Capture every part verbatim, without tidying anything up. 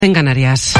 En Canarias.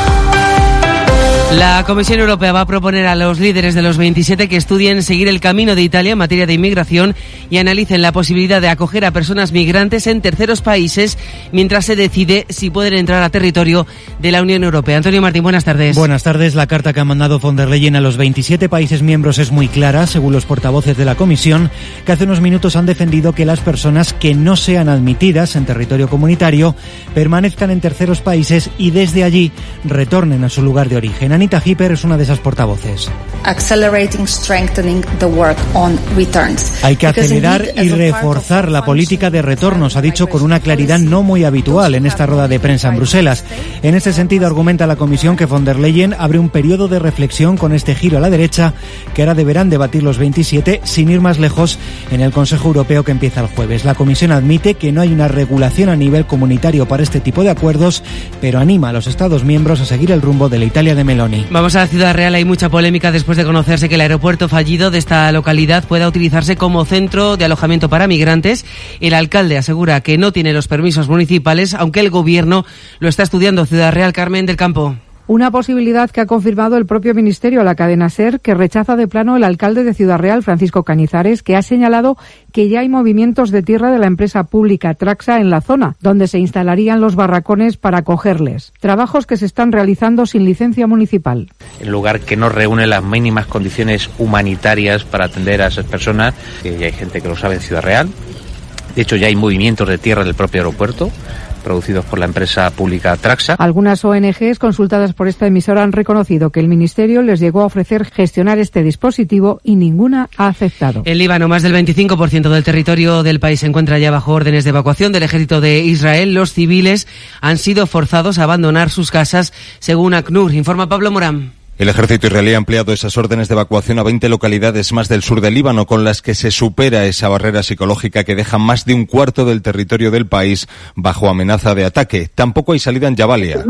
La Comisión Europea va a proponer a los líderes de los veintisiete que estudien seguir el camino de Italia en materia de inmigración y analicen la posibilidad de acoger a personas migrantes en terceros países mientras se decide si pueden entrar a territorio de la Unión Europea. Antonio Martín, buenas tardes. Buenas tardes. La carta que ha mandado von der Leyen a los veintisiete países miembros es muy clara, según los portavoces de la Comisión, que hace unos minutos han defendido que las personas que no sean admitidas en territorio comunitario permanezcan en terceros países y desde allí retornen a su lugar de origen. Anita Hipper es una de esas portavoces. Accelerating, strengthening the work on returns. Hay que acelerar y reforzar la política de retornos, ha dicho con una claridad no muy habitual en esta rueda de prensa en Bruselas. En este sentido, argumenta la Comisión que von der Leyen abre un periodo de reflexión con este giro a la derecha que ahora deberán debatir los veintisiete, sin ir más lejos, en el Consejo Europeo que empieza el jueves. La Comisión admite que no hay una regulación a nivel comunitario para este tipo de acuerdos, pero anima a los Estados miembros a seguir el rumbo de la Italia de Meloni. Vamos a la Ciudad Real. Hay mucha polémica después de conocerse que el aeropuerto fallido de esta localidad pueda utilizarse como centro de alojamiento para migrantes. El alcalde asegura que no tiene los permisos municipales, aunque el gobierno lo está estudiando. Ciudad Real, Carmen del Campo. Una posibilidad que ha confirmado el propio Ministerio a la cadena SER, que rechaza de plano el alcalde de Ciudad Real, Francisco Cañizares, que ha señalado que ya hay movimientos de tierra de la empresa pública Traxa en la zona, donde se instalarían los barracones para acogerles. Trabajos que se están realizando sin licencia municipal. En lugar que no reúne las mínimas condiciones humanitarias para atender a esas personas, que ya hay gente que lo sabe en Ciudad Real. De hecho, ya hay movimientos de tierra en el propio aeropuerto, producidos por la empresa pública Traxa. Algunas O N Ges consultadas por esta emisora han reconocido que el Ministerio les llegó a ofrecer gestionar este dispositivo y ninguna ha aceptado. En Líbano, más del veinticinco por ciento del territorio del país se encuentra ya bajo órdenes de evacuación del ejército de Israel. Los civiles han sido forzados a abandonar sus casas, según ACNUR, informa Pablo Morán. El ejército israelí ha ampliado esas órdenes de evacuación a veinte localidades más del sur del Líbano, con las que se supera esa barrera psicológica que deja más de un cuarto del territorio del país bajo amenaza de ataque. Tampoco hay salida en Jabalia.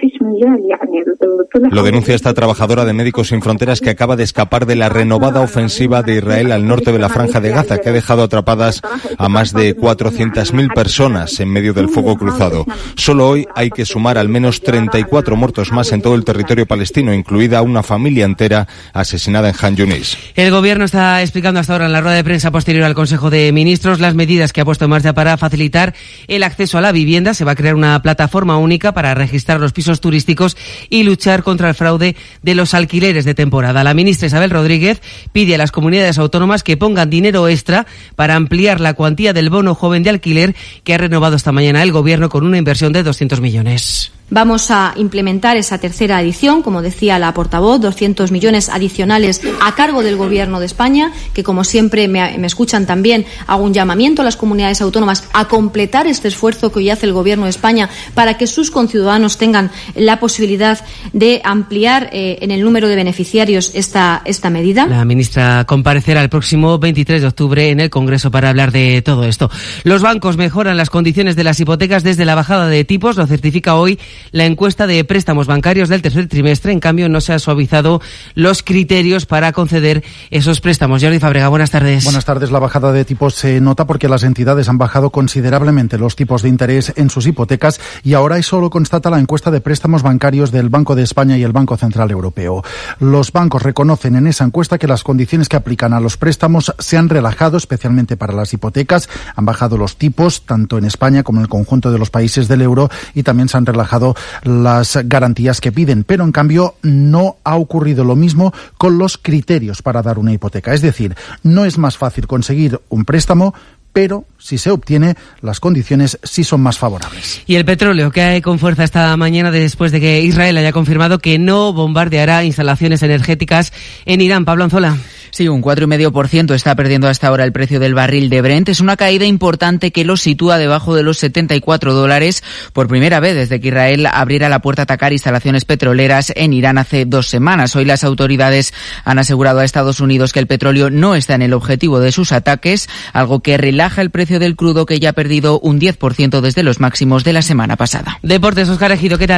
Lo denuncia esta trabajadora de Médicos Sin Fronteras que acaba de escapar de la renovada ofensiva de Israel al norte de la Franja de Gaza, que ha dejado atrapadas a más de cuatrocientas mil personas en medio del fuego cruzado. Solo hoy hay que sumar al menos treinta y cuatro muertos más en todo el territorio palestino, incluida una familia entera asesinada en Han Yunis. El gobierno está explicando hasta ahora en la rueda de prensa posterior al Consejo de Ministros las medidas que ha puesto en marcha para facilitar el acceso a la vivienda. Se va a crear una plataforma única para registrar los pisos turísticos y luchar contra el fraude de los alquileres de temporada. La ministra Isabel Rodríguez pide a las comunidades autónomas que pongan dinero extra para ampliar la cuantía del bono joven de alquiler que ha renovado esta mañana el gobierno con una inversión de doscientos millones. Vamos a implementar esa tercera edición, como decía la portavoz, doscientos millones adicionales a cargo del Gobierno de España, que como siempre me, me escuchan también, hago un llamamiento a las comunidades autónomas a completar este esfuerzo que hoy hace el Gobierno de España para que sus conciudadanos tengan la posibilidad de ampliar eh, en el número de beneficiarios esta, esta medida. La ministra comparecerá el próximo veintitrés de octubre en el Congreso para hablar de todo esto. Los bancos mejoran las condiciones de las hipotecas desde la bajada de tipos, lo certifica hoy la encuesta de préstamos bancarios del tercer trimestre. En cambio, no se han suavizado los criterios para conceder esos préstamos. Jordi Fábrega, buenas tardes. Buenas tardes. La bajada de tipos se nota porque las entidades han bajado considerablemente los tipos de interés en sus hipotecas y ahora eso lo constata la encuesta de préstamos bancarios del Banco de España y el Banco Central Europeo. Los bancos reconocen en esa encuesta que las condiciones que aplican a los préstamos se han relajado, especialmente para las hipotecas. Han bajado los tipos, tanto en España como en el conjunto de los países del euro, y también se han relajado las garantías que piden, pero en cambio no ha ocurrido lo mismo con los criterios para dar una hipoteca. Es decir, no es más fácil conseguir un préstamo, pero si se obtiene, las condiciones sí son más favorables. Y el petróleo cae con fuerza esta mañana después de que Israel haya confirmado que no bombardeará instalaciones energéticas en Irán. Pablo Anzola. Sí, un cuatro coma cinco por ciento está perdiendo hasta ahora el precio del barril de Brent. Es una caída importante que lo sitúa debajo de los setenta y cuatro dólares por primera vez desde que Israel abriera la puerta a atacar instalaciones petroleras en Irán hace dos semanas. Hoy las autoridades han asegurado a Estados Unidos que el petróleo no está en el objetivo de sus ataques, algo que relaja el precio del crudo, que ya ha perdido un diez por ciento desde los máximos de la semana pasada. Deportes, Óscar Ejido, ¿qué tal?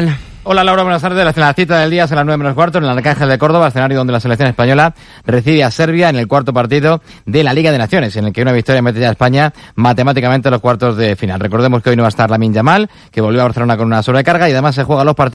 Hola Laura, buenas tardes. La cita del día es a las nueve menos cuarto en el Arcángel de Córdoba, escenario donde la selección española recibe a Serbia en el cuarto partido de la Liga de Naciones, en el que una victoria mete ya a España matemáticamente a los cuartos de final. Recordemos que hoy no va a estar Lamine Yamal, que volvió a Barcelona con una sobrecarga, y además se juega los partidos